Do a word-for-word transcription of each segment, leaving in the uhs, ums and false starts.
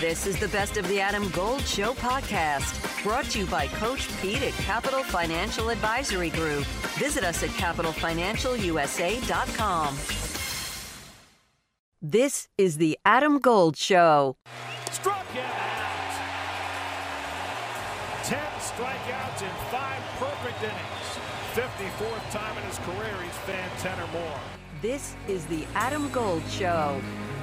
This is the Best of the Adam Gold Show podcast, brought to you by Coach Pete at Capital Financial Advisory Group. Visit us at capital financial u s a dot com. This is the Adam Gold Show. Struck out. Ten strikeouts in five perfect innings. fifty-fourth time in his career he's fanned ten or more. This is the Adam Gold Show.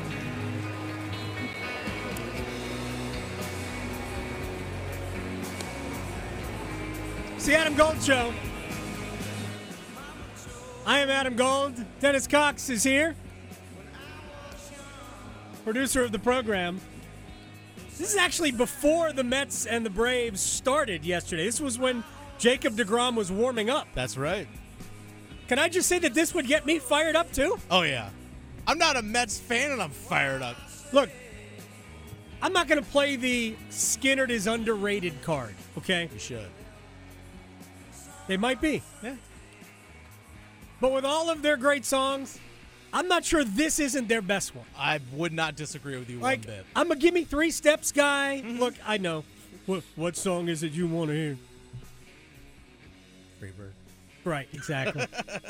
It's the Adam Gold Show. I am Adam Gold. Dennis Cox is here, producer of the program. This is actually before the Mets and the Braves started yesterday. This was when Jacob deGrom was warming up. That's right. Can I just say that this would get me fired up too? Oh, yeah. I'm not a Mets fan, and I'm fired up. Look, I'm not going to play the Skinnerd is underrated card, okay? You should. They might be. Yeah. But with all of their great songs, I'm not sure this isn't their best one. I would not disagree with you Like, one bit. I'm a Give Me Three Steps guy. Mm-hmm. Look, I know. What, what song is it you want to hear? Freebird. Right, exactly.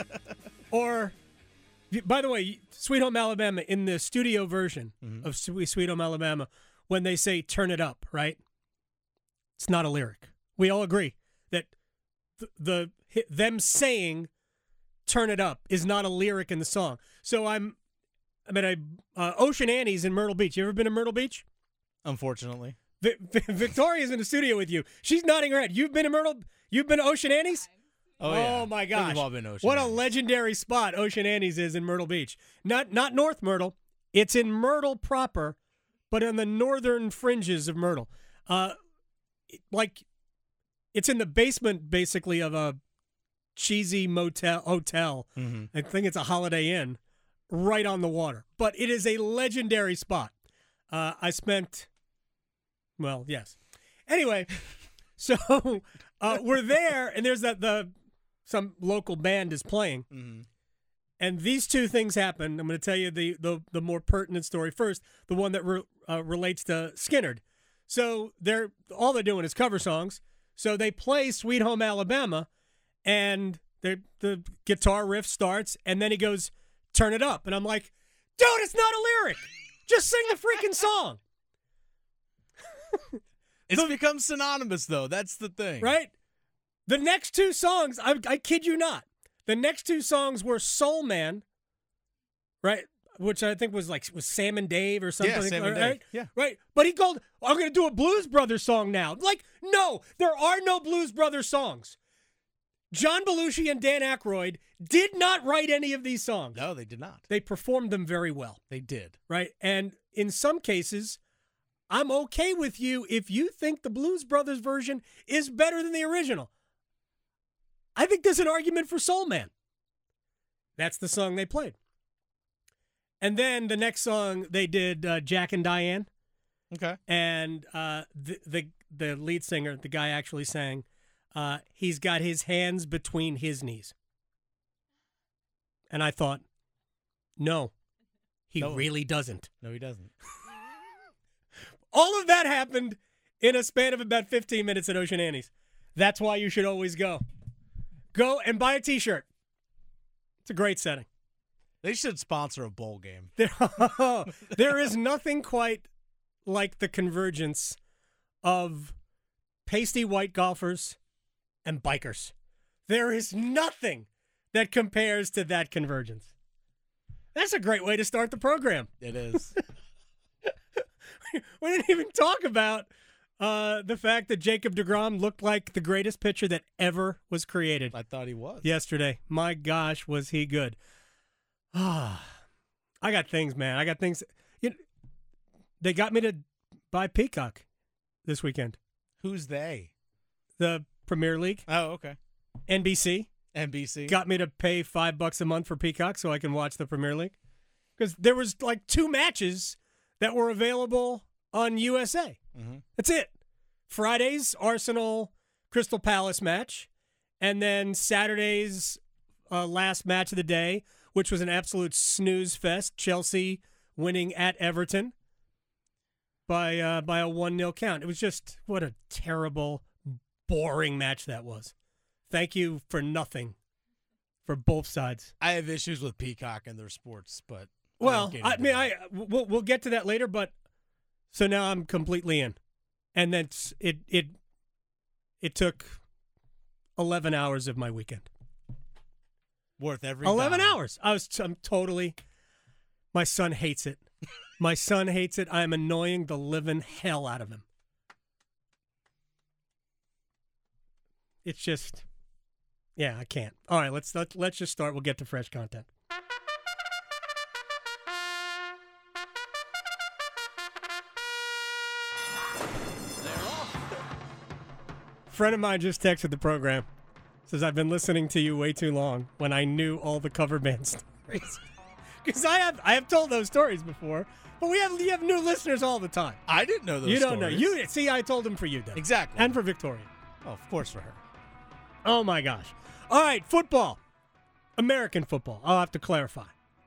Or, by the way, Sweet Home Alabama, in the studio version mm-hmm. of Sweet, Sweet Home Alabama, when they say turn it up, right? It's not a lyric. We all agree that the, the them saying turn it up is not a lyric in the song. So I'm, I mean, I, uh, Ocean Annie's in Myrtle Beach. You ever been to Myrtle Beach? Unfortunately. Vi- Vi- Victoria's in the studio with you. She's nodding her head. You've been to Myrtle, you've been to Ocean Annie's? Oh, yeah. Oh my gosh. We've all been Ocean what Annie's. a legendary spot Ocean Annie's is in Myrtle Beach. Not not North Myrtle. It's in Myrtle proper, but on the northern fringes of Myrtle. Uh, like, it's in the basement, basically, of a cheesy motel hotel. Mm-hmm. I think it's a Holiday Inn right on the water. But it is a legendary spot. Uh, I spent, well, yes. Anyway, so uh, we're there, and there's that the some local band is playing. Mm-hmm. And these two things happen. I'm going to tell you the, the, the more pertinent story first, the one that re, uh, relates to Skinnerd. So they're all they're doing is cover songs. So they play Sweet Home Alabama, and the guitar riff starts, and then he goes, turn it up. And I'm like, dude, it's not a lyric. Just sing the freaking song. It's become synonymous, though. That's the thing. Right? The next two songs, I, I kid you not, the next two songs were Soul Man, right? Which I think was like was Sam and Dave or something. Yeah, Sam and right? Dave. Yeah. Right. But he called, I'm going to do a Blues Brothers song now. Like, no, there are no Blues Brothers songs. John Belushi and Dan Aykroyd did not write any of these songs. No, they did not. They performed them very well. They did. Right? And in some cases, I'm okay with you if you think the Blues Brothers version is better than the original. I think there's an argument for Soul Man. That's the song they played. And then the next song they did, uh, Jack and Diane. Okay. And uh, the, the the lead singer, the guy actually sang, uh, he's got his hands between his knees. And I thought, no, he no. really doesn't. No, he doesn't. All of that happened in a span of about fifteen minutes at Ocean Annie's. That's why you should always go. Go and buy a T-shirt. It's a great setting. They should sponsor a bowl game. There, there is nothing quite like the convergence of pasty white golfers and bikers. There is nothing that compares to that convergence. That's a great way to start the program. It is. We didn't even talk about uh, the fact that Jacob deGrom looked like the greatest pitcher that ever was created. I thought he was. Yesterday. My gosh, was he good. Ah, I got things, man. I got things. You know, they got me to buy Peacock this weekend. Who's they? The Premier League. Oh, okay. N B C. N B C. Got me to pay five bucks a month for Peacock so I can watch the Premier League. Because there was like two matches that were available on U S A. Mm-hmm. That's it. Friday's Arsenal Crystal Palace match, and then Saturday's uh, last match of the day, which was an absolute snooze fest. Chelsea winning at Everton. by uh, by a one nil count. It was just, what a terrible, boring match that was. Thank you for nothing for both sides. I have issues with Peacock and their sports, but well, I, I mean, I we'll we'll get to that later. But so now I'm completely in, and then it it it took eleven hours of my weekend. Worth every eleven dime. hours. I was I'm totally. My son hates it. My son hates it. I'm annoying the living hell out of him. It's just, yeah, I can't. All right, let's let, let's just start. We'll get to fresh content. Friend of mine just texted the program. Says, I've been listening to you way too long when I knew all the cover band stories. Because I have I have told those stories before, but we have you have new listeners all the time. I didn't know those You don't stories. know. You see, I told them for you, Dave. Exactly. And for Victoria. Oh, of course for her. Oh, my gosh. All right, football. American football. I'll have to clarify.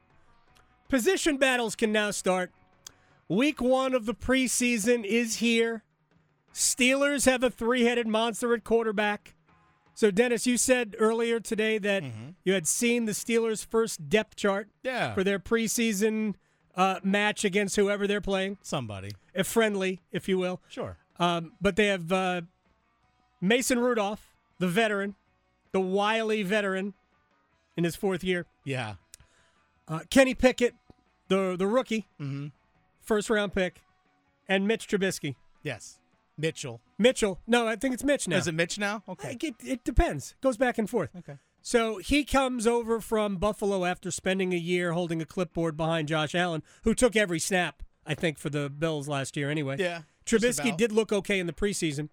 Position battles can now start. Week one of the preseason is here. Steelers have a three-headed monster at quarterback. So, Dennis, you said earlier today that mm-hmm. you had seen the Steelers' first depth chart yeah. for their preseason uh, match against whoever they're playing. Somebody. A friendly, if you will. Sure. Um, but they have uh, Mason Rudolph, the veteran, the wily veteran in his fourth year. Yeah. Uh, Kenny Pickett, the the rookie, mm-hmm. first-round pick, and Mitch Trubisky. Yes. Mitchell. Mitchell. No, I think it's Mitch now. Is it Mitch now? Okay. It, it depends. Goes back and forth. Okay. So he comes over from Buffalo after spending a year holding a clipboard behind Josh Allen, who took every snap, I think, for the Bills last year anyway. Yeah. Trubisky did look okay in the preseason.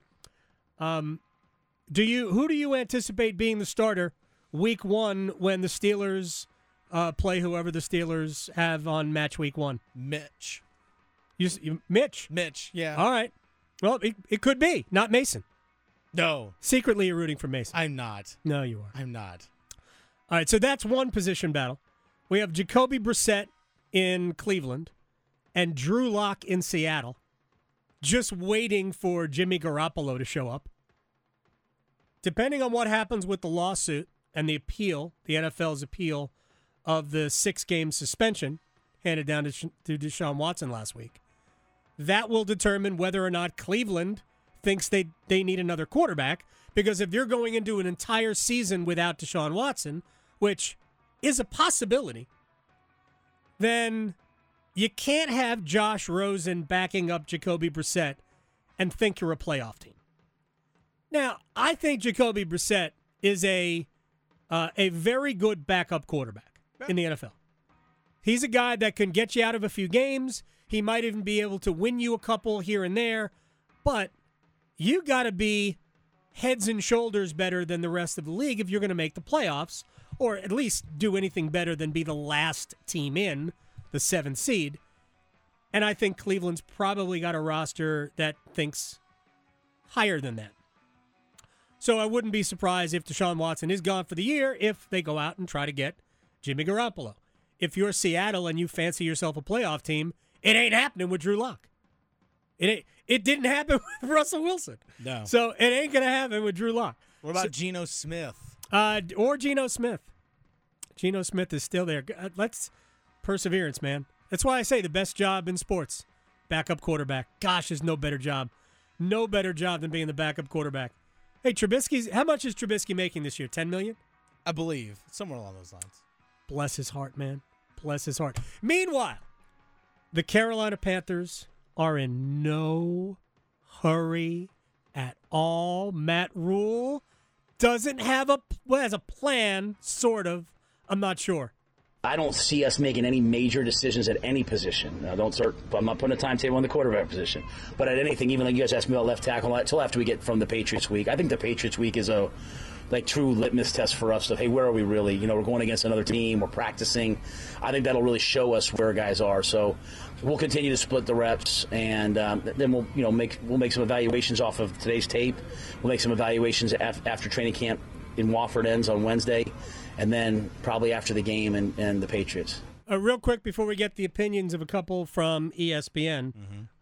Um, do you who do you anticipate being the starter week one when the Steelers uh, play whoever the Steelers have on match week one? Mitch. You, you, Mitch. Mitch, yeah. All right. Well, it, it could be. Not Mason. No. Secretly, you're rooting for Mason. I'm not. No, you are. I'm not. All right, so that's one position battle. We have Jacoby Brissett in Cleveland and Drew Lock in Seattle, just waiting for Jimmy Garoppolo to show up. Depending on what happens with the lawsuit and the appeal, the N F L's appeal of the six-game suspension handed down to, to Deshaun Watson last week, that will determine whether or not Cleveland thinks they, they need another quarterback. Because if you're going into an entire season without Deshaun Watson, which is a possibility, then you can't have Josh Rosen backing up Jacoby Brissett and think you're a playoff team. Now, I think Jacoby Brissett is a uh, a very good backup quarterback in the N F L. He's a guy that can get you out of a few games. He might even be able to win you a couple here and there. But you got to be heads and shoulders better than the rest of the league if you're going to make the playoffs, or at least do anything better than be the last team in, the seventh seed. And I think Cleveland's probably got a roster that thinks higher than that. So I wouldn't be surprised if Deshaun Watson is gone for the year if they go out and try to get Jimmy Garoppolo. If you're Seattle and you fancy yourself a playoff team, it ain't happening with Drew Lock. It ain't, it didn't happen with Russell Wilson. No. So it ain't going to happen with Drew Lock. What about so, Geno Smith? Uh, or Geno Smith. Geno Smith is still there. Let's perseverance, man. That's why I say the best job in sports, backup quarterback. Gosh, there's no better job. No better job than being the backup quarterback. Hey, Trubisky's, how much is Trubisky making this year? ten million dollars? I believe. Somewhere along those lines. Bless his heart, man. Bless his heart. Meanwhile, the Carolina Panthers are in no hurry at all. Matt Rule doesn't have a, well, has a plan, sort of. I'm not sure. I don't see us making any major decisions at any position. Now, don't start. I'm not putting a timetable on the quarterback position, but at anything, even like you guys asked me about left tackle, until after we get from the Patriots week. I think the Patriots week is a like true litmus test for us of, hey, where are we really? You know, we're going against another team. We're practicing. I think that'll really show us where guys are. So we'll continue to split the reps, and um, then we'll you know make we'll make some evaluations off of today's tape. We'll make some evaluations af- after training camp in Wofford ends on Wednesday. And then probably after the game and, and the Patriots. Uh, real quick before we get the opinions of a couple from E S P N, mm-hmm.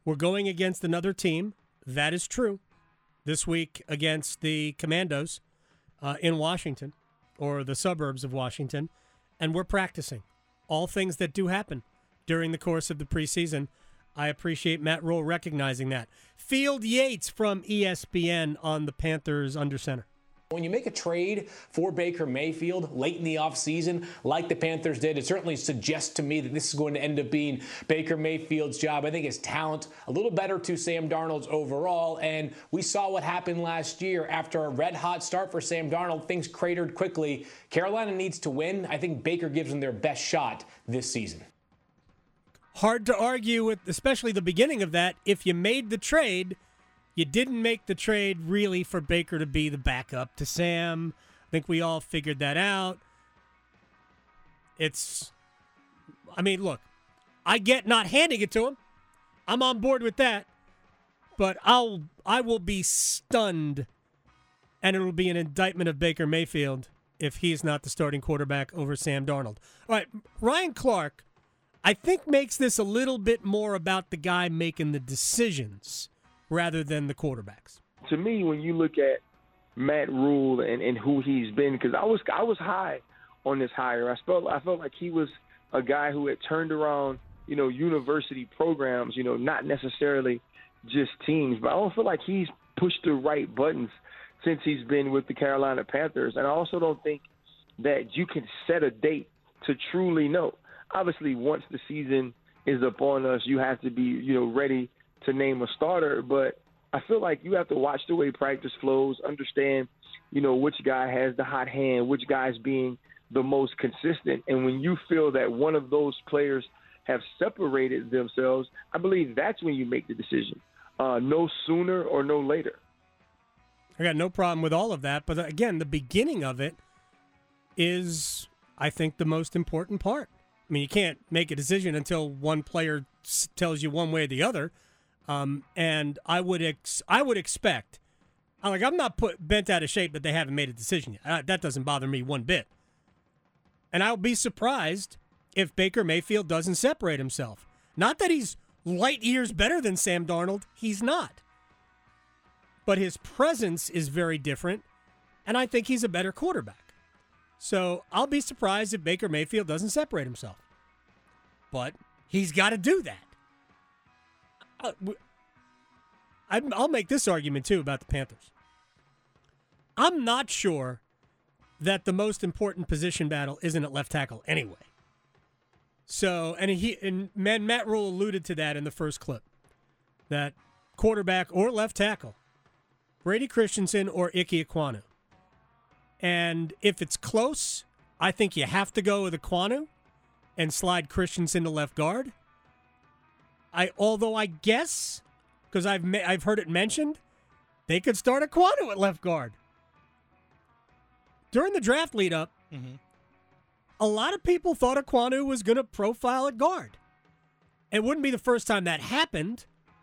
We're going against another team. That is true. This week against the Commandos uh, in Washington, or the suburbs of Washington, and we're practicing. All things that do happen during the course of the preseason. I appreciate Matt Rule recognizing that. Field Yates from E S P N on the Panthers under center. When you make a trade for Baker Mayfield late in the offseason, like the Panthers did, it certainly suggests to me that this is going to end up being Baker Mayfield's job. I think his talent a little better to Sam Darnold's overall, and we saw what happened last year. After a red-hot start for Sam Darnold, things cratered quickly. Carolina needs to win. I think Baker gives them their best shot this season. Hard to argue with, especially the beginning of that. If you made the trade, you didn't make the trade really for Baker to be the backup to Sam. I think we all figured that out. It's, I mean, look, I get not handing it to him. I'm on board with that. But I'll, I will be stunned, and it will be an indictment of Baker Mayfield if he's not the starting quarterback over Sam Darnold. All right, Ryan Clark, I think, makes this a little bit more about the guy making the decisions rather than the quarterbacks. To me, when you look at Matt Rule and, and who he's been, because I was I was high on this hire. I felt I felt like he was a guy who had turned around, you know, university programs, you know, not necessarily just teams. But I don't feel like he's pushed the right buttons since he's been with the Carolina Panthers. And I also don't think that you can set a date to truly know. Obviously, once the season is upon us, you have to be, you know, ready to name a starter, but I feel like you have to watch the way practice flows, understand, you know, which guy has the hot hand, which guy's being the most consistent. And when you feel that one of those players have separated themselves, I believe that's when you make the decision. Uh, no sooner or no later. I got no problem with all of that. But again, the beginning of it is, I think, the most important part. I mean, you can't make a decision until one player tells you one way or the other. Um, and I would ex- I would expect, like, I'm not put, bent out of shape that they haven't made a decision yet. Uh, that doesn't bother me one bit. And I'll be surprised if Baker Mayfield doesn't separate himself. Not that he's light years better than Sam Darnold. He's not. But his presence is very different, and I think he's a better quarterback. So I'll be surprised if Baker Mayfield doesn't separate himself. But he's got to do that. I'll make this argument, too, about the Panthers. I'm not sure that the most important position battle isn't at left tackle anyway. So, and he and Matt Rule alluded to that in the first clip, that quarterback or left tackle, Brady Christensen or Ike Ekwonu. And if it's close, I think you have to go with Ekwonu and slide Christensen to left guard. I, although I guess, because I've I've heard it mentioned, they could start Ekwonu at left guard. During the draft lead-up, mm-hmm. a lot of people thought Ekwonu was going to profile at guard. It wouldn't be the first time that happened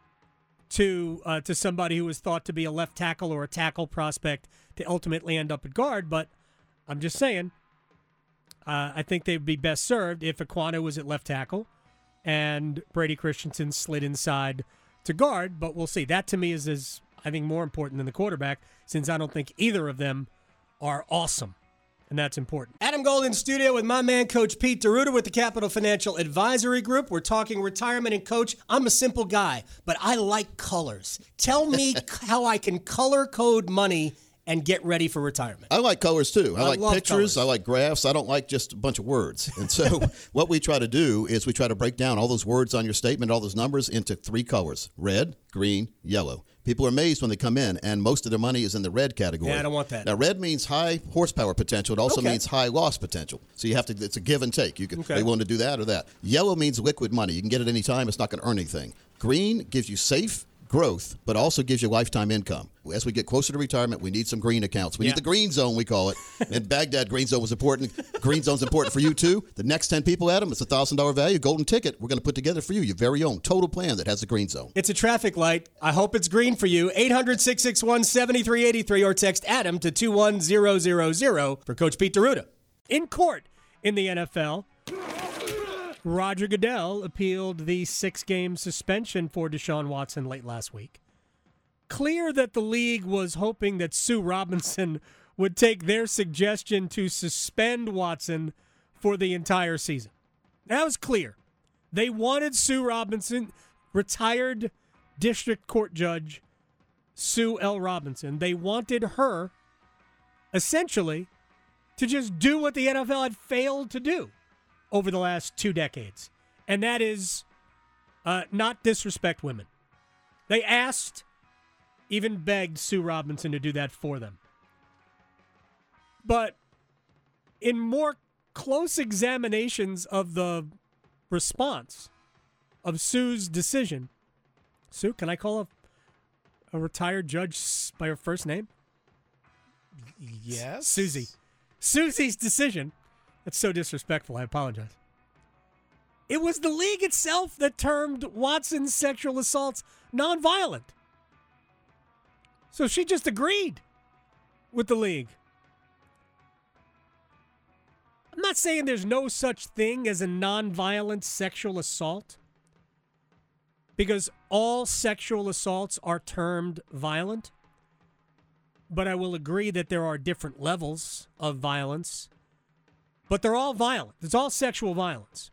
to uh, to somebody who was thought to be a left tackle or a tackle prospect to ultimately end up at guard, but I'm just saying, uh, I think they would be best served if Ekwonu was at left tackle and Brady Christensen slid inside to guard, but we'll see. That, to me, is, is I think, more important than the quarterback, since I don't think either of them are awesome, and that's important. Adam Gold in studio with my man, Coach Pete D'Arruda with the Capital Financial Advisory Group. We're talking retirement, and, Coach, I'm a simple guy, but I like colors. Tell me how I can color code money and get ready for retirement. I like colors, too. I, I like pictures. Colors. I like graphs. I don't like just a bunch of words. And so what we try to do is we try to break down all those words on your statement, all those numbers, into three colors: red, green, yellow. People are amazed when they come in, and most of their money is in the red category. Yeah, I don't want that. Now, red means high horsepower potential. It also okay. means high loss potential. So you have to, it's a give and take. You can, okay. Are you willing to do that or that? Yellow means liquid money. You can get it any time. It's not going to earn anything. Green gives you safe growth, but also gives you lifetime income. As we get closer to retirement, we need some green accounts. We yeah. need the green zone, we call it. And Baghdad green zone was important. Green zone's important for you, too. The next ten people, Adam, it's a one thousand dollars value, golden ticket. We're going to put together for you your very own total plan that has the green zone. It's a traffic light. I hope it's green for you. eight hundred, six six one, seven three eight three or text Adam to two one zero zero zero for Coach Pete D'Arruda. In court in the N F L, Roger Goodell appealed the six-game suspension for Deshaun Watson late last week. Clear that the league was hoping that Sue Robinson would take their suggestion to suspend Watson for the entire season. That was clear. They wanted Sue Robinson, retired district court judge Sue L. Robinson, they wanted her essentially to just do what the N F L had failed to do over the last two decades, and that is uh, not disrespect women. They asked, even begged Sue Robinson to do that for them. But in more close examinations of the response of Sue's decision, Sue, can I call a, a retired judge by her first name? Yes. Susie. Susie's decision. That's so disrespectful. I apologize. It was the league itself that termed Watson's sexual assaults nonviolent. So she just agreed with the league. I'm not saying there's no such thing as a nonviolent sexual assault, because all sexual assaults are termed violent. But I will agree that there are different levels of violence. But they're all violent. It's all sexual violence.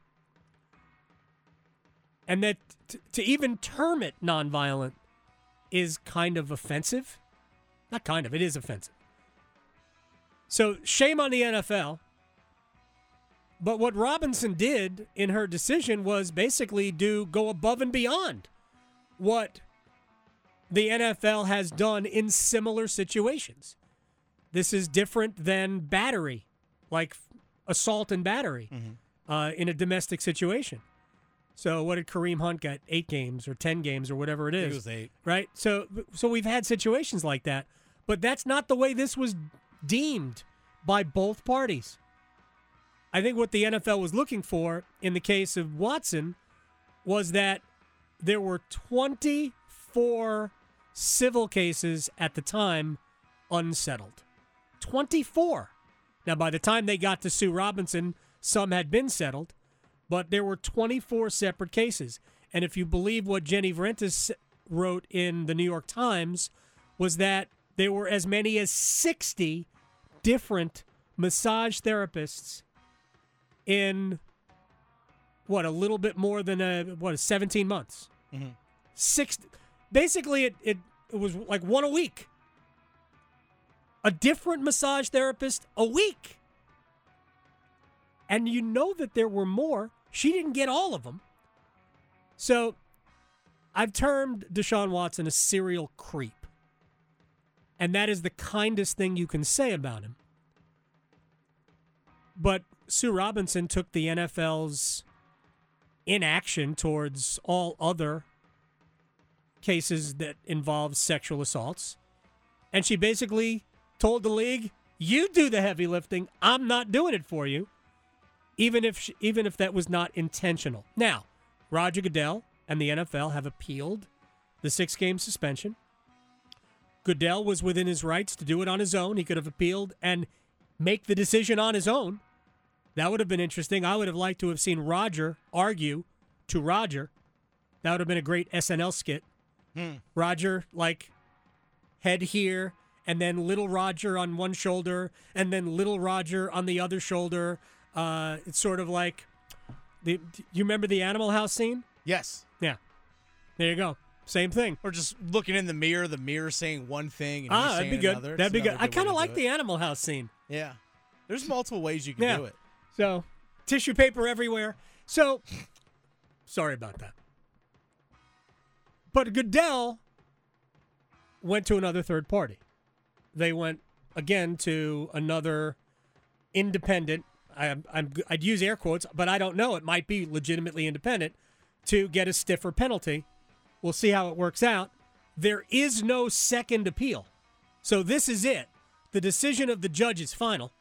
And that t- to even term it nonviolent is kind of offensive. Not kind of, it is offensive. So shame on the N F L. But what Robinson did in her decision was basically do go above and beyond what the N F L has done in similar situations. This is different than battery, like assault and battery mm-hmm. uh, in a domestic situation. So what did Kareem Hunt get? Eight games or ten games or whatever it is. I think it was eight. Right? So, so we've had situations like that. But that's not the way this was deemed by both parties. I think what the N F L was looking for in the case of Watson was that there were twenty-four civil cases at the time unsettled. twenty-four. Now, by the time they got to Sue Robinson, some had been settled, but there were twenty-four separate cases. And if you believe what Jenny Vrentas wrote in the New York Times, was that there were as many as sixty different massage therapists in, what, a little bit more than, a what, seventeen months. Mm-hmm. Six, basically, it, it, it was like one a week. A different massage therapist a week. And you know that there were more. She didn't get all of them. So I've termed Deshaun Watson a serial creep. And that is the kindest thing you can say about him. But Sue Robinson took the N F L's inaction towards all other cases that involve sexual assaults. And she basically told the league, you do the heavy lifting. I'm not doing it for you. Even if she, even if that was not intentional. Now, Roger Goodell and the N F L have appealed the six-game suspension. Goodell was within his rights to do it on his own. He could have appealed and make the decision on his own. That would have been interesting. I would have liked to have seen Roger argue to Roger. That would have been a great S N L skit. Hmm. Roger, like, head here, and then little Roger on one shoulder, and then little Roger on the other shoulder. Uh, it's sort of like, the. You remember the Animal House scene? Yes. Yeah. There you go. Same thing. Or just looking in the mirror, the mirror saying one thing and ah, you that'd saying be good. another. That'd be good. good I kind of to like it. the Animal House scene. Yeah. There's multiple ways you can yeah. do it. So, tissue paper everywhere. So, sorry about that. But Goodell went to another third party. They went, again, to another independent, I, I'm, I'd use air quotes, but I don't know. It might be legitimately independent, to get a stiffer penalty. We'll see how it works out. There is no second appeal. So this is it. The decision of the judge is final.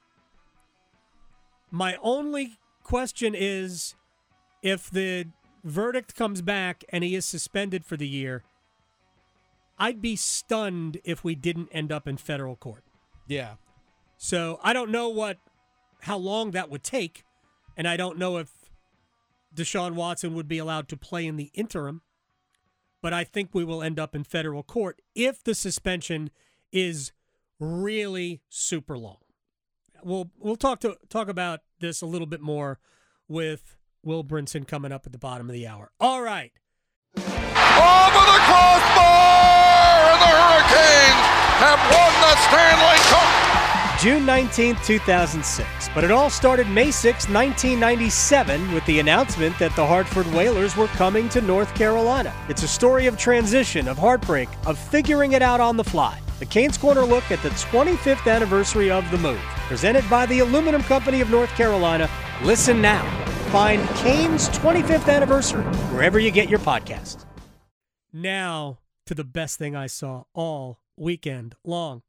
My only question is, if the verdict comes back and he is suspended for the year, I'd be stunned if we didn't end up in federal court. Yeah. So I don't know what, how long that would take, and I don't know if Deshaun Watson would be allowed to play in the interim, but I think we will end up in federal court if the suspension is really super long. We'll we'll talk to talk about this a little bit more with Will Brinson coming up at the bottom of the hour. All right. Over the crossbar, and the Hurricanes have won the Stanley Cup. June nineteenth, two thousand six. But it all started May sixth, nineteen ninety-seven, with the announcement that the Hartford Whalers were coming to North Carolina. It's a story of transition, of heartbreak, of figuring it out on the fly. The Canes Corner look at the twenty-fifth anniversary of the move. Presented by the Aluminum Company of North Carolina. Listen now. Find Canes twenty-fifth Anniversary wherever you get your podcast. Now to the best thing I saw all weekend long.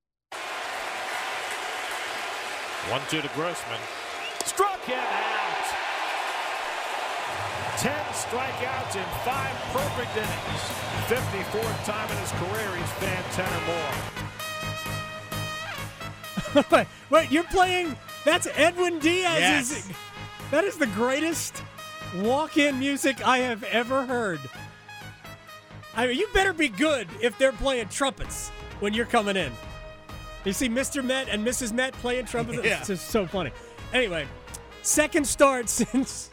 one two to Grossman. Struck him out. Ten strikeouts in five perfect innings. fifty-fourth time in his career he's fanned ten or more. wait, wait, you're playing? That's Edwin Diaz. Yes. That is the greatest walk-in music I have ever heard. I mean, you better be good if they're playing trumpets when you're coming in. You see Mister Met and Missus Met playing trumpets? Yeah. It's just so funny. Anyway, second start since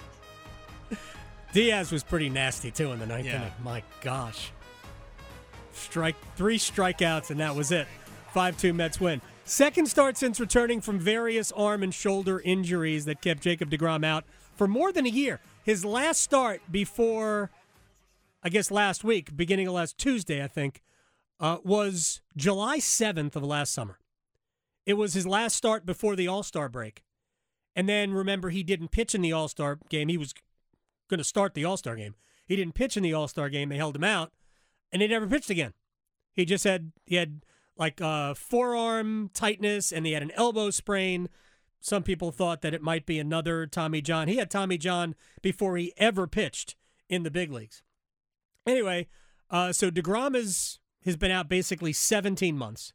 Diaz was pretty nasty, too, in the ninth Yeah. inning. My gosh. Strike Three strikeouts, and that was it. five two Mets win. Second start since returning from various arm and shoulder injuries that kept Jacob deGrom out for more than a year. His last start before, I guess last week, beginning of last Tuesday, I think, uh, was July seventh of last summer. It was his last start before the All-Star break. And then, remember, he didn't pitch in the All-Star game. He was going to start the All-Star game. He didn't pitch in the All-Star game. They held him out, and he never pitched again. He just had, he had... like uh, forearm tightness, and he had an elbow sprain. Some people thought that it might be another Tommy John. He had Tommy John before he ever pitched in the big leagues. Anyway, uh, so DeGrom is, has been out basically seventeen months.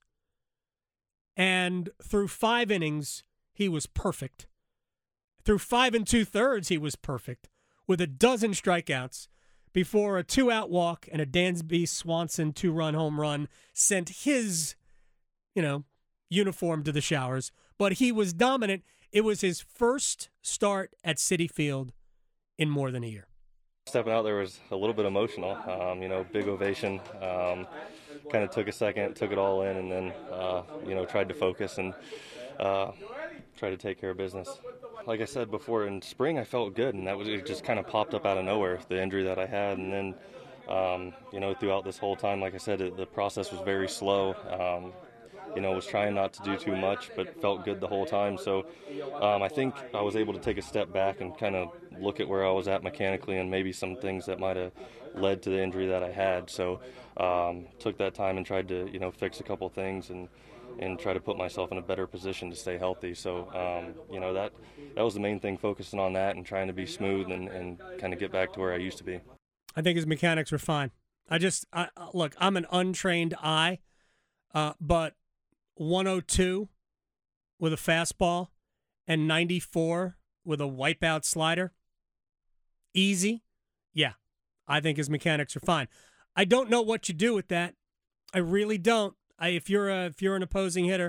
And through five innings, he was perfect. Through five and two-thirds, he was perfect, with a dozen strikeouts, before a two-out walk and a Dansby Swanson two-run home run sent his, you know, uniform to the showers. But he was dominant. It was his first start at Citi Field in more than a year. Stepping out there was a little bit emotional, um, you know, big ovation. Um, kind of took a second, took it all in, and then, uh, you know, tried to focus and uh, try to take care of business. Like I said before, in spring I felt good, and that was it just kind of popped up out of nowhere, the injury that I had. And then, um, you know, throughout this whole time, like I said, it, the process was very slow. Um, you know, was trying not to do too much, but felt good the whole time. So um, I think I was able to take a step back and kind of look at where I was at mechanically and maybe some things that might have led to the injury that I had. So um, took that time and tried to, you know, fix a couple things and and try to put myself in a better position to stay healthy. So, um, you know, that that was the main thing, focusing on that and trying to be smooth and, and kind of get back to where I used to be. I think his mechanics were fine. I just, I, look, I'm an untrained eye, uh, but one oh two with a fastball and ninety-four with a wipeout slider, easy. Yeah, I think his mechanics are fine. I don't know what you do with that. I really don't. I, if you're a if you're an opposing hitter,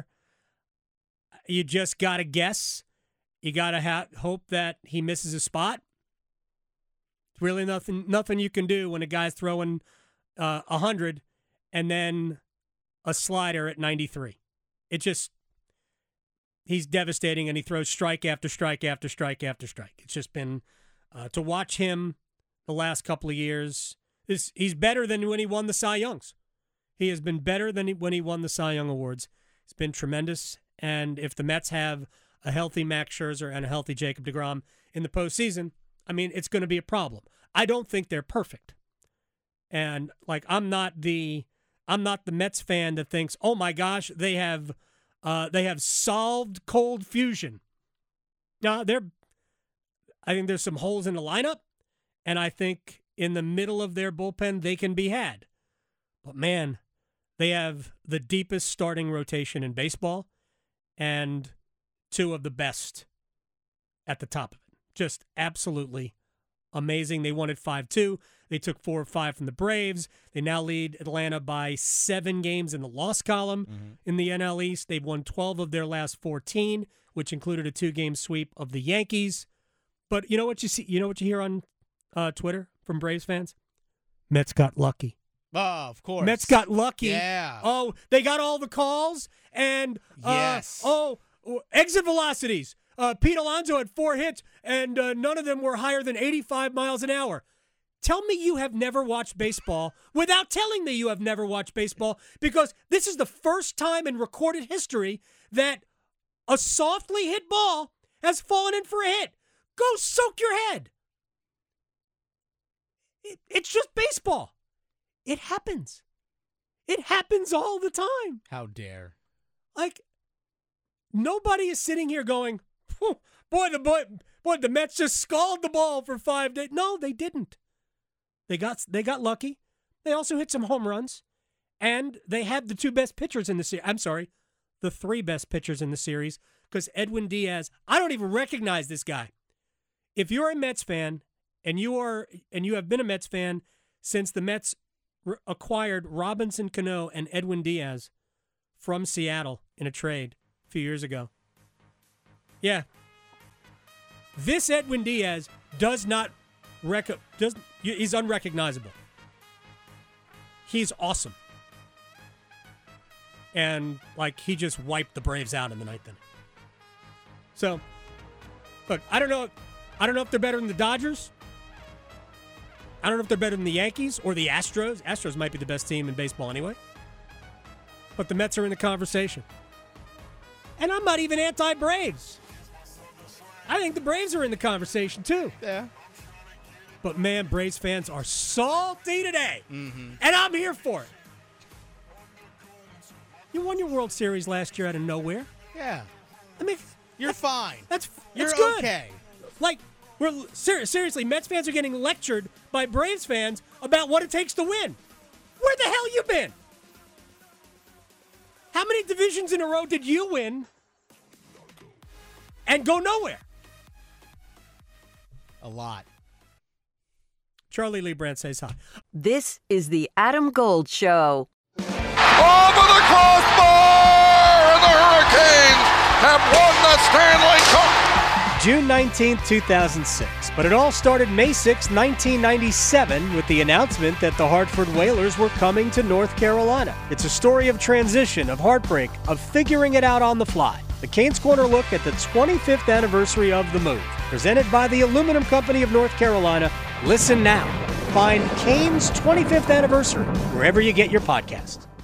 you just gotta guess. You gotta ha- hope that he misses a spot. Really, nothing nothing you can do when a guy's throwing uh, a hundred and then a slider at ninety-three. It just he's devastating, and he throws strike after strike after strike after strike. It's just been uh, to watch him the last couple of years. This he's better than when he won the Cy Youngs. He has been better than when he won the Cy Young Awards. It's been tremendous. And if the Mets have a healthy Max Scherzer and a healthy Jacob deGrom in the postseason, I mean, it's going to be a problem. I don't think they're perfect. And like, I'm not the, I'm not the Mets fan that thinks, oh my gosh, they have, uh, they have solved cold fusion. No, they're, I think there's some holes in the lineup, and I think in the middle of their bullpen they can be had. But man, they have the deepest starting rotation in baseball and two of the best at the top of it. Just absolutely amazing. They won it five two. They took four or five from the Braves. They now lead Atlanta by seven games in the loss column mm-hmm. in the N L East. They've won twelve of their last fourteen, which included a two-game sweep of the Yankees. But you know what you see? You know what you hear on uh, Twitter from Braves fans? Mets got lucky. Oh, of course. Mets got lucky. Yeah. Oh, they got all the calls and uh, yes. Oh, exit velocities. Uh, Pete Alonso had four hits, and uh, none of them were higher than eighty-five miles an hour. Tell me you have never watched baseball without telling me you have never watched baseball, because this is the first time in recorded history that a softly hit ball has fallen in for a hit. Go soak your head. It, it's just baseball. It happens. It happens all the time. How dare. Like, nobody is sitting here going, boy, the boy, boy, the Mets just scalded the ball for five days. No, they didn't. They got they got lucky. They also hit some home runs, and they had the two best pitchers in the series. I'm sorry, the three best pitchers in the series, because Edwin Diaz, I don't even recognize this guy. If you're a Mets fan and you are and you have been a Mets fan since the Mets r- acquired Robinson Cano and Edwin Diaz from Seattle in a trade a few years ago, yeah, this Edwin Diaz does not rec- does he's unrecognizable. He's awesome. And, like, he just wiped the Braves out in the ninth inning. So, look, I don't know. I don't know if they're better than the Dodgers. I don't know if they're better than the Yankees or the Astros. Astros might be the best team in baseball anyway. But the Mets are in the conversation. And I'm not even anti-Braves. I think the Braves are in the conversation, too. Yeah. But, man, Braves fans are salty today. Mm-hmm. And I'm here for it. You won your World Series last year out of nowhere. Yeah. I mean, you're that's, fine. That's, you're that's good. okay. Like, we're ser- seriously, Mets fans are getting lectured by Braves fans about what it takes to win. Where the hell you been? How many divisions in a row did you win and go nowhere? A lot. Charlie Lee Brandt says hi. This is the Adam Gold Show. Over the crossbar, and the Hurricanes have won the Stanley Cup. June nineteenth, two thousand six. But it all started May sixth, nineteen ninety-seven, with the announcement that the Hartford Whalers were coming to North Carolina. It's a story of transition, of heartbreak, of figuring it out on the fly. The Canes Corner look at the twenty-fifth anniversary of the move. Presented by the Aluminum Company of North Carolina. Listen now. Find Canes' twenty-fifth anniversary wherever you get your podcasts.